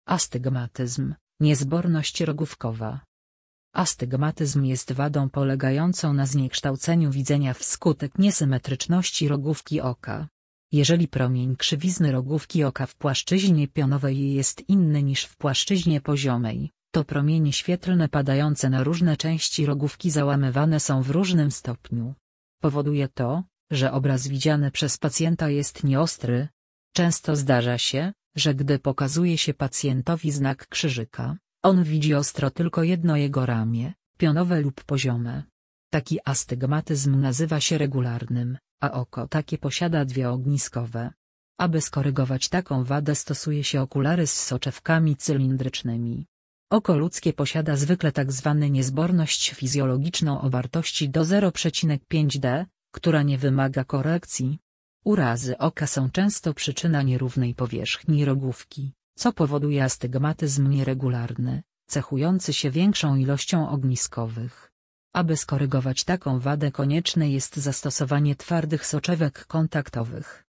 Astygmatyzm, niezborność rogówkowa. Astygmatyzm jest wadą polegającą na zniekształceniu widzenia wskutek niesymetryczności rogówki oka. Jeżeli promień krzywizny rogówki oka w płaszczyźnie pionowej jest inny niż w płaszczyźnie poziomej, to promienie świetlne padające na różne części rogówki załamywane są w różnym stopniu. Powoduje to, że obraz widziany przez pacjenta jest nieostry. Często zdarza się, że gdy pokazuje się pacjentowi znak krzyżyka, on widzi ostro tylko jedno jego ramię, pionowe lub poziome. Taki astygmatyzm nazywa się regularnym, a oko takie posiada dwie ogniskowe. Aby skorygować taką wadę stosuje się okulary z soczewkami cylindrycznymi. Oko ludzkie posiada zwykle tzw. niezborność fizjologiczną o wartości do 0,5D, która nie wymaga korekcji. Urazy oka są często przyczyną nierównej powierzchni rogówki, co powoduje astygmatyzm nieregularny, cechujący się większą ilością ogniskowych. Aby skorygować taką wadę konieczne jest zastosowanie twardych soczewek kontaktowych.